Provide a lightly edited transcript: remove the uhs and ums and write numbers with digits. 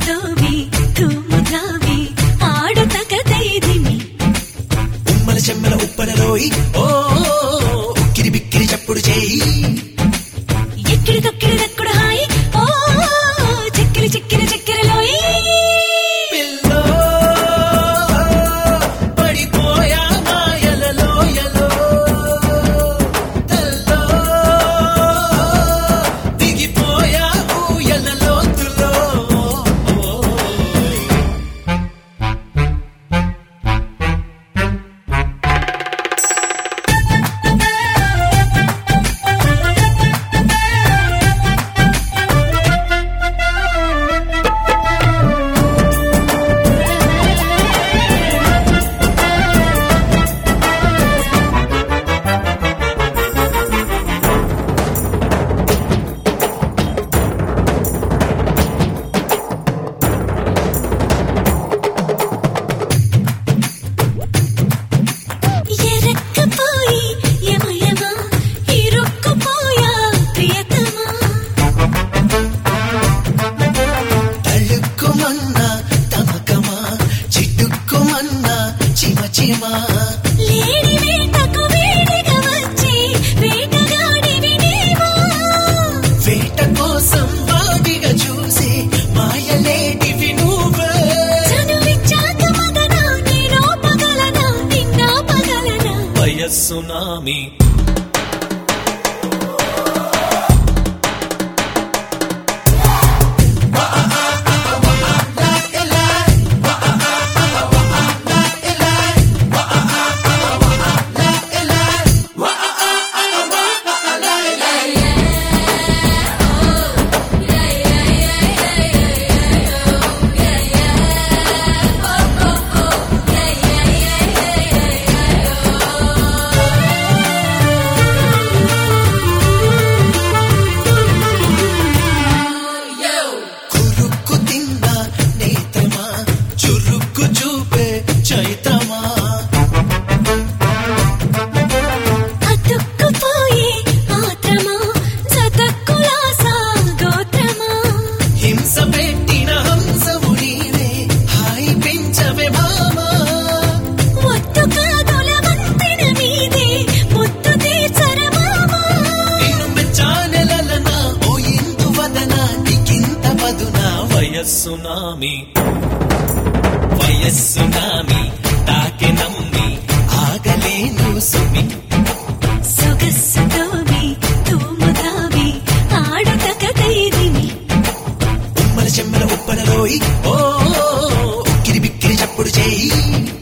సొగసుతోవి తూముతావి ఆడుతకదైదిమి ఉమ్మల చెమ్మల ఉప్పలలోయి ఓ ఉక్కిరి బిక్కిరి చప్పుడు చేయి ఎక్కిడి తొక్కిడి దక్కుడు హాయి ఓ చిక్కిరి చిక్కిరి చిక్కిరిలోయి పిల్లో పడిపోయా మాయలలోయలో తల్లో దిగిపోయా ఊయలలోతులో ఎరక్కపోయి యమయమ ఇరుక్కుపోయా ప్రియతమా తళుక్కుమన్నా తమకమా చిట్టుక్కుమన్నా చిమచిమా లేడి వేటకు వేడిగా వచ్చి వేటగాడివి నీవా వేట కోసం వాడిగా చూసి మాయలేటివి నువ్వే చనువిచ్చాక మగనా నేను పగలనా నిన్నా పగలనా వయస్సునామి కురుక్కు తిన్న నేత్రమా చురుక్కు చూపే చైత్రమా అతుక్కుపోయే ఆత్రమా జతక్కులాసా గోత్రమా హింస పెట్టిన హంసవు నీవే హాయి పెంచవే మామా ఒత్తు కాదుల వంతెన మీదే ముత్తు తీర్చరమామా నిన్ను మెచ్చానెలలనా ఓ ఇందు వదన నీకింత పదునా వయస్సునామి వయస్సునామి తాకె నమ్మి ఆగలేను సుమి సొగసుతోవి తూముతావి ఆడుతకదైదిమి ఉమ్మల చెమ్మల ఉప్పలలోయి ఓ ఉక్కిరి బిక్కిరి చప్పుడు చేయి